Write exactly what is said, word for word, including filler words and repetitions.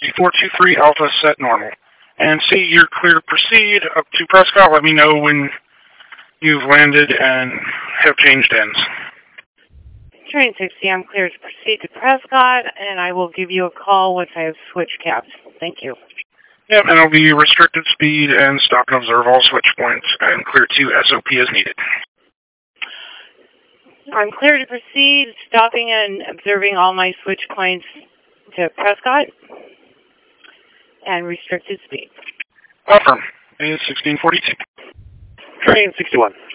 four two three Alpha set normal. And C, you're clear to proceed up to Prescott. Let me know when you've landed and have changed ends. Train sixty, I'm clear to proceed to Prescott, and I will give you a call once I have switched cabs. Thank you. Yep, and it'll be restricted speed and stop and observe all switch points and clear to S O P as needed. I'm clear to proceed, stopping and observing all my switch points to Prescott and restricted speed. Affirm. It is sixteen forty-two. Train sixty-one.